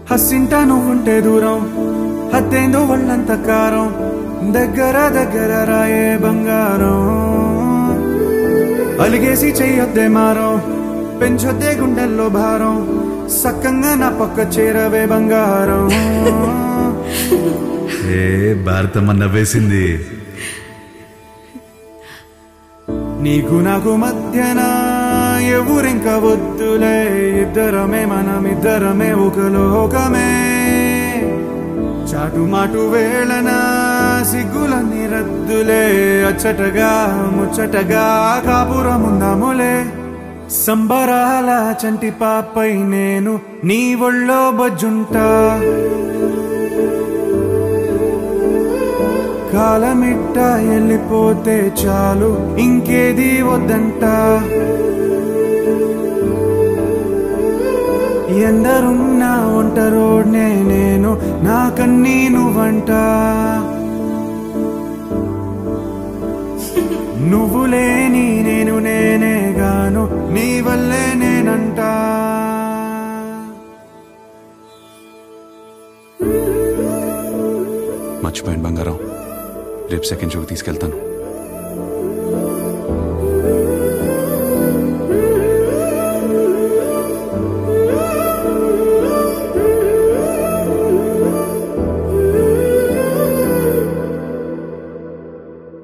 హస్సింట నువ్వుంటే దూరం హద్దేందో ఒళ్ళంత కారం దగ్గర దగ్గర రాయే బంగారం అలిగేసి చెయ్యొద్దే మారం పెంచొద్దే గుండెల్లో భారం సక్కంగా నా పక్క చేరవే బంగారం ఏ భారతమ్మ నవ్వేసింది. నీకు నాకు మధ్యన ఎవరింక వద్దులే ఇద్దరమే మనమిద్దరమే ఒక లోకమే చాటు మాటు వేళన సిగ్గులన్నీ రద్దులే అచ్చటగా ముచ్చటగా కాపురముందాములే సంబరాల చంటి పాపై నేను నీ ఒళ్ళో బజ్జుంటా కాలమిట్ట వెళ్ళిపోతే చాలు ఇంకేది వద్దంట ఎందరున్నా ఒంటరోడ్నే నేను నాకన్నీ నువ్వంట నువ్వు లేని నేను నేనే గాను నీ వల్లే నేనంట మర్చిపోయాను బంగారం, రేపు సెకండ్ షోకి తీసుకెళ్తాను.